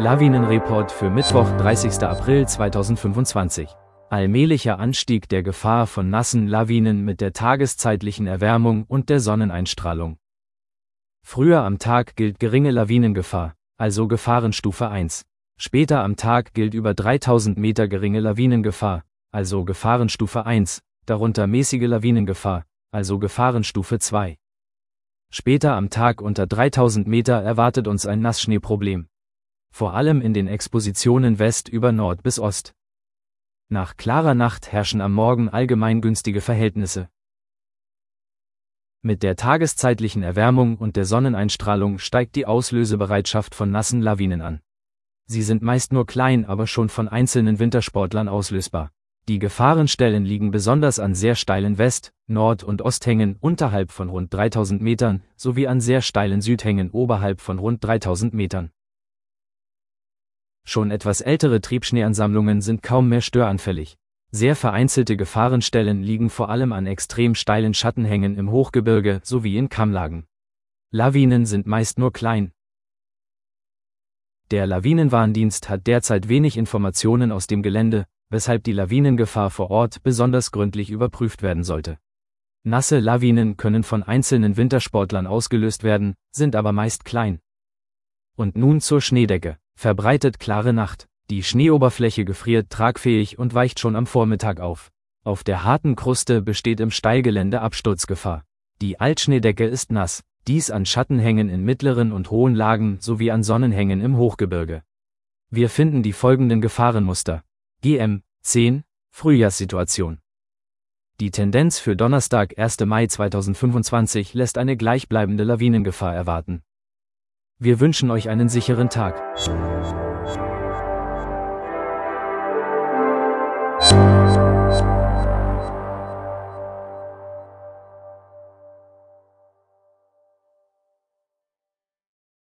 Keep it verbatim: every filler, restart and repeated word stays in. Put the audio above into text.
Lawinenreport für Mittwoch, dreißigster April zweitausendfünfundzwanzig. Allmählicher Anstieg der Gefahr von nassen Lawinen mit der tageszeitlichen Erwärmung und der Sonneneinstrahlung. Früher am Tag gilt geringe Lawinengefahr, also Gefahrenstufe eins. Später am Tag gilt über dreitausend Meter geringe Lawinengefahr, also Gefahrenstufe eins, darunter mäßige Lawinengefahr, also Gefahrenstufe zwei. Später am Tag unter dreitausend Meter erwartet uns ein Nassschneeproblem. Vor allem in den Expositionen West über Nord bis Ost. Nach klarer Nacht herrschen am Morgen allgemein günstige Verhältnisse. Mit der tageszeitlichen Erwärmung und der Sonneneinstrahlung steigt die Auslösebereitschaft von nassen Lawinen an. Sie sind meist nur klein, aber schon von einzelnen Wintersportlern auslösbar. Die Gefahrenstellen liegen besonders an sehr steilen West-, Nord- und Osthängen unterhalb von rund dreitausend Metern sowie an sehr steilen Südhängen oberhalb von rund dreitausend Metern. Schon etwas ältere Triebschneeansammlungen sind kaum mehr störanfällig. Sehr vereinzelte Gefahrenstellen liegen vor allem an extrem steilen Schattenhängen im Hochgebirge sowie in Kammlagen. Lawinen sind meist nur klein. Der Lawinenwarndienst hat derzeit wenig Informationen aus dem Gelände, weshalb die Lawinengefahr vor Ort besonders gründlich überprüft werden sollte. Nasse Lawinen können von einzelnen Wintersportlern ausgelöst werden, sind aber meist klein. Und nun zur Schneedecke. Verbreitet klare Nacht. Die Schneeoberfläche gefriert tragfähig und weicht schon am Vormittag auf. Auf der harten Kruste besteht im Steilgelände Absturzgefahr. Die Altschneedecke ist nass, dies an Schattenhängen in mittleren und hohen Lagen sowie an Sonnenhängen im Hochgebirge. Wir finden die folgenden Gefahrenmuster. G M zehn Frühjahrssituation. Die Tendenz für Donnerstag, erster Mai zweitausendfünfundzwanzig lässt eine gleichbleibende Lawinengefahr erwarten. Wir wünschen euch einen sicheren Tag.